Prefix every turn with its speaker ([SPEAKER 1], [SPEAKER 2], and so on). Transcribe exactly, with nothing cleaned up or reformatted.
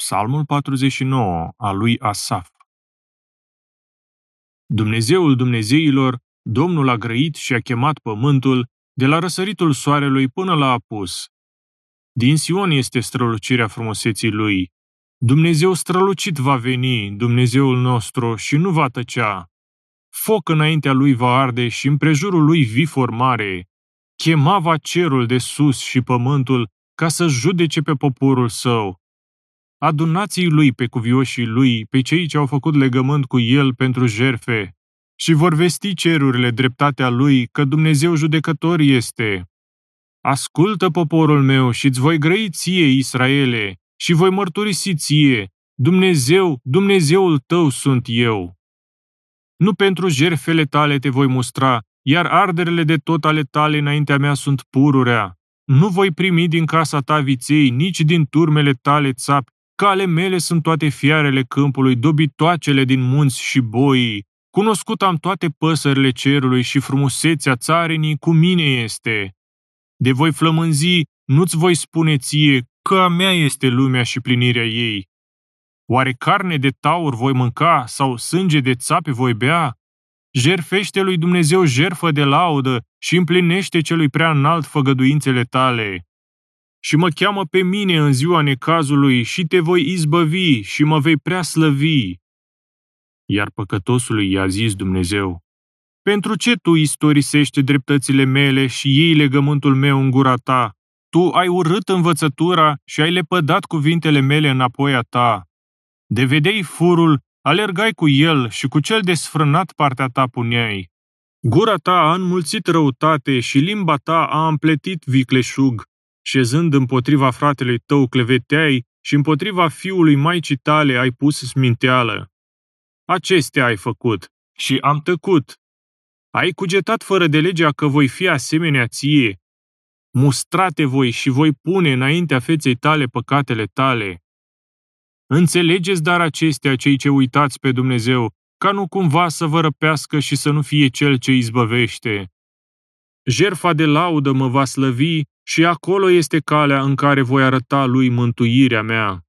[SPEAKER 1] Psalmul patruzeci și nouă, al lui Asaf. Dumnezeul Dumnezeilor, Domnul a grăit și a chemat pământul, de la răsăritul soarelui până la apus. Din Sion este strălucirea frumuseții lui. Dumnezeu strălucit va veni, Dumnezeul nostru, și nu va tăcea. Foc înaintea lui va arde și împrejurul lui vifor mare. Chema va cerul de sus și pământul ca să judece pe poporul său. Adunați-i lui pe cuvioșii lui, pe cei ce au făcut legământ cu el pentru jertfe, și vor vesti cerurile dreptatea lui, că Dumnezeu judecător este. Ascultă, poporul meu, și-ți voi grăi ție, Israele, și voi mărturisi ție, Dumnezeu, Dumnezeul tău sunt eu. Nu pentru jertfele tale te voi mustra, iar arderele de tot ale tale înaintea mea sunt pururea. Nu voi primi din casa ta viței, nici din turmele tale țapi, că ale mele sunt toate fiarele câmpului, dobitoacele din munți și boii. Cunoscut am toate păsările cerului și frumusețea țarinii cu mine este. De voi flămânzi, nu-ți voi spune ție că a mea este lumea și plinirea ei. Oare carne de taur voi mânca sau sânge de țape voi bea? Jertfește lui Dumnezeu jertfă de laudă și împlinește celui prea înalt făgăduințele tale. Și mă cheamă pe mine în ziua necazului și te voi izbăvi și mă vei prea slăvi. Iar păcătosului i-a zis Dumnezeu: pentru ce tu istorisești dreptățile mele și iei legământul meu în gura ta? Tu ai urât învățătura și ai lepădat cuvintele mele înapoi a ta. De vedeai furul, alergai cu el și cu cel desfrânat partea ta puneai. Gura ta a înmulțit răutate și limba ta a împletit vicleșug. Șezând împotriva fratelui tău cleveteai și împotriva fiului maicii tale ai pus sminteală. Acestea ai făcut și am tăcut. Ai cugetat fără de legea că voi fi asemenea ție. Mustrate voi și voi pune înaintea feței tale păcatele tale. Înțelegeți dar acestea cei ce uitați pe Dumnezeu, ca nu cumva să vă răpească și să nu fie cel ce izbăvește. Jertfa de laudă mă va slăvi și acolo este calea în care voi arăta lui mântuirea mea.